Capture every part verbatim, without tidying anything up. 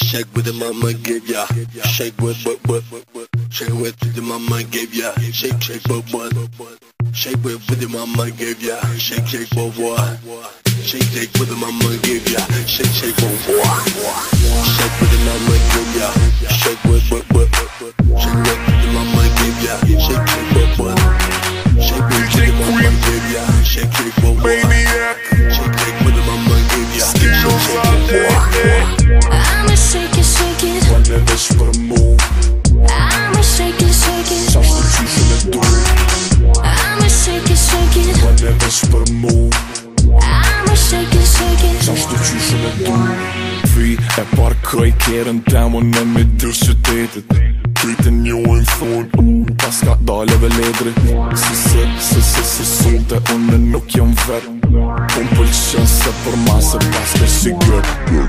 Shake with the mama give ya. Shake with what what what. Shake with the mama give ya. Shake shake what what. Shake with with the mama give ya. Shake shake what what. Shake shake with the mama give ya. Shake shake what what. Shake with the mama give ya. Shake with what what. Shake with the mama give ya. Shake shake what what. Shake with the mama give ya. Shake shake what what. Shake shake with the mama give ya. Shake shake what what. I'ma shake it, shake it. Wanna wish for a move. I'ma shake it, shake it. Saps du tusen är dum. I'ma shake it, shake it. Wanna wish for a move. I'ma shake it, shake it. Saps du tusen är dum. Vi är bara kajkeren down med duschetetet. Skiten jo en från Paska da lever ledre. Sisse, sisse, sisse, solde under nok jam vett. Pumpelkjønse for masse paske sikkert.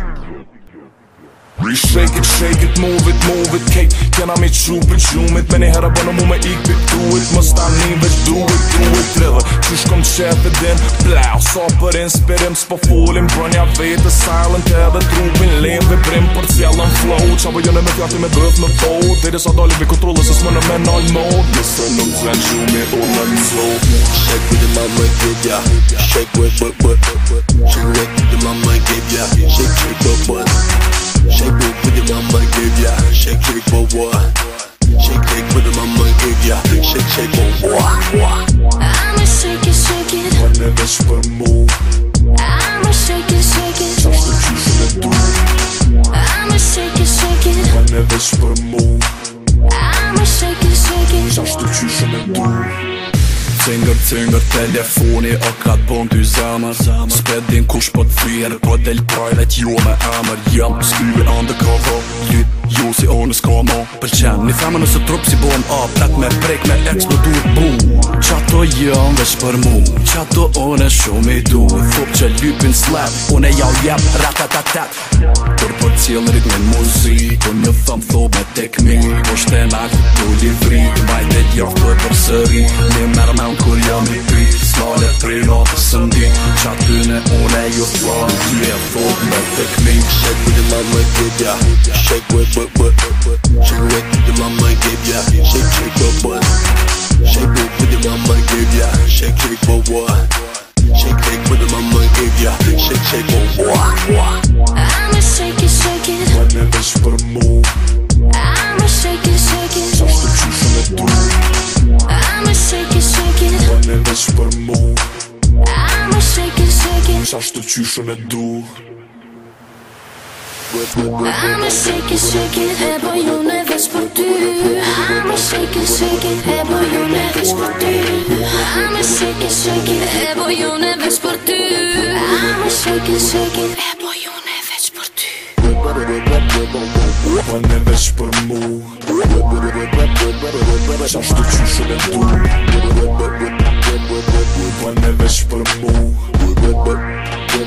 We shake it, shake it, move it, move it, cake. Can I make true, but you mit Men I herra bara må man ikke do it. Must I need but do it, do it, driver. Kurs kom kjæfe den, blau. Saper inspirem, spå fålen, brun. Jeg vet det silent, er det tropen. Lever brim, partiellen flow. Tjabba gjerne med fjarte med bøf med båt. Det er så dårlig vi kontroller, så småne menn all mode. Listen up, svensk jo med ålen slow. Shake with the mama give ya. Shake with what what. Shake with the mama give ya. Shake shake what what. Shake it with the mama give ya. Shake shake what what. Shake shake with the mama give ya. Shake shake what what. I'ma shake it, shake it. Wanna wish for a move. I'ma shake it, shake it. Saps du tusen är dum. I'ma shake it, shake it. Wanna wish for a move. I'ma shake it, shake it. Saps du tusen är dum. Tyngre, tyngre telefon i akkurat bånd du zammer. Spedd din kors på et fyr på del private, jo med ärmer. Jam, skru undercover. Lyd, ljus i årens kamera. Pelkjenn i femmen og så drops i bånd av. Brett med brek med eksplodor, boom. Chat og jam, vesh për mu. Chat og årene shumë i du. Fop që lypin slap, unë e jau jep, ratatatat. Për po cilë ritmin muzik, unë një thëm thop me teknik. Po shtenak, du livri, vajtet jaft për për sëri. Një merë me kur jam i py. Snale tre natës së ndi. Qa tyne unë e ju thua. Ty e thot me teknik. Shake with the mama give ya. Shake with what what. Shake with the mama give ya. Shake shake what what. Shake with the mama give ya. Shake shake what what. Shake shake with the mama give ya. Shake shake what what. I'ma shake it, shake it. Wanna wish for a move. I'ma shake it, shake it. Saps du tusen är dum. I'ma shake it, shake it. Wanna wish for a move. I'ma shake it, shake it. Saps du tusen är dum. I'ma shake it, shake it. Hey boy, you never spot du. I'ma shake it, shake it. Hey boy, you never spot du. I'ma shake it, shake it. Hey boy, you never spot du. I'ma shake it, shake it. Hey boy, you never spot du. Wanna wish for a move. Saps du tusen är dum. Wanna wish for a move.